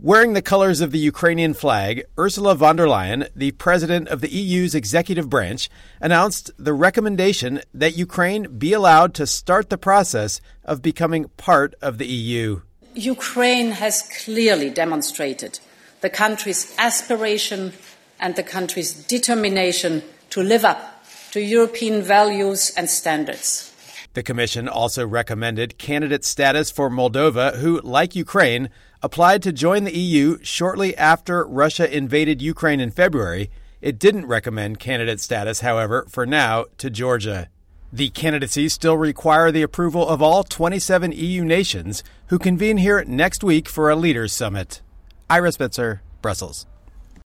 Wearing the colors of the Ukrainian flag, Ursula von der Leyen, the president of the EU's executive branch, announced the recommendation that Ukraine be allowed to start the process of becoming part of the EU. Ukraine has clearly demonstrated the country's aspiration and the country's determination to live up to European values and standards. The Commission also recommended candidate status for Moldova, who, like Ukraine, applied to join the EU shortly after Russia invaded Ukraine in February. It didn't recommend candidate status, however, for now, to Georgia. The candidacies still require the approval of all 27 EU nations, who convene here next week for a leaders' summit. Ira Spitzer, Brussels.